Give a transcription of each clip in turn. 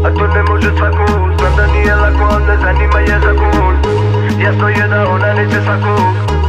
a to ne može svako. Znam da nije lako, al ne zanima je zakon. Jasno je da ona neće svakog,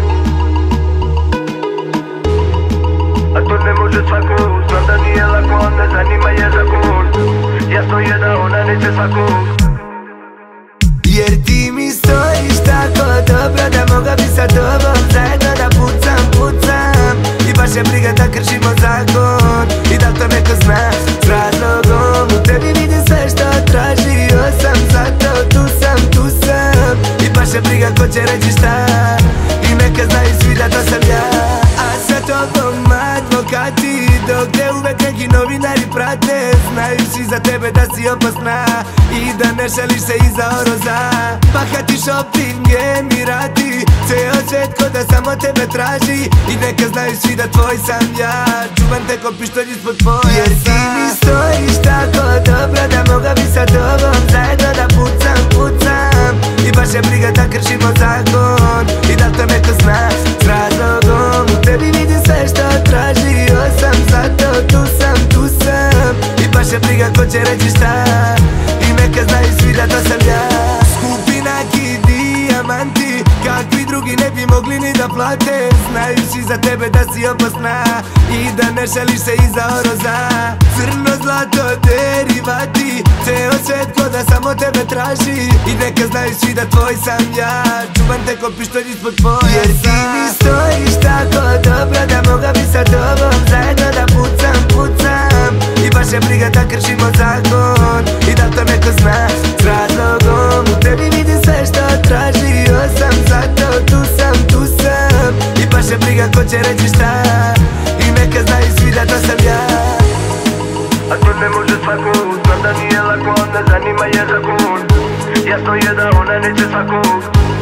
a to ne može svako. Znam da nije lako, al ne zanima je zakon. Jasno je da ona neće svakog. Jer ti mi stojiš tako dobro da moga bi sa tobom zajedno da pucam I baš je briga da kršimo zakon I da to neko zna s razlogom. U tebi vidim sve što tražio sam, zato tu sam I baš je briga ko će reći šta I neka znaju svi da to sam ja. A sa tobom advokati, dok te uvek neki novinari prate, znaju svi za tebe da si opasna I da ne šališ se iza oroza. Bahati shopping, Emirati, ceo svet ko da samo tebe traži I neka znaju svi da tvoj sam ja, čuvam te ko pištolj ispod pojasa. Jer ti mi stojiš tako dobro da moga bi sa tobom zajedno da pucam I baš je briga da kršimo zakon I da to neko zna s razlogom. U tebi vidim sve što tražio sam, zato tu sam I baš je briga ko će reći šta I neka znaju svi da to sam ja. Skupinaki, dijamanti, kakvi drugi ne bi mogli ni da plate, znaju svi za tebe da si opasna I da ne šališ se iza oroza. Crno zlato, derivati, ceo svet ko da samo tebe traži I neka znaju svi da tvoj sam ja, čuvam te ko pištolj ispod pojasa. Jer ti mi stojiš tako dobro da moga bi sa tobom zajedno da pucam I baš je briga da kršimo zakon I da to neko zna s razlogom. U tebi vidim sve što tražio sam, zato tu sam I baš je briga ko će reći šta I neka znaju svi da to sam ja. A to ne može svako, znam da nije lako, al ne zanima je zakon. Jasno je da ona neće svakog,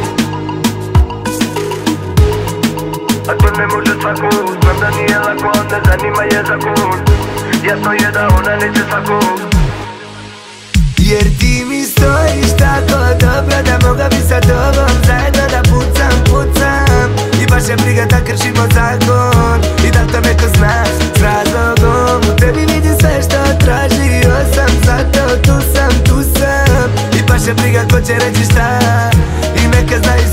a to ne može svako. Znam da nije lako, al ne zanima je zakon. Jasno je da ona neće svakog. Jer ti mi stojiš tako dobro da moga bi sa tobom zajedno da pucam I baš je briga da kršimo zakon I da to neko zna s razlogom. U tebi vidim sve što tražio sam, zato tu sam I baš je briga ko će reći šta I neka znaju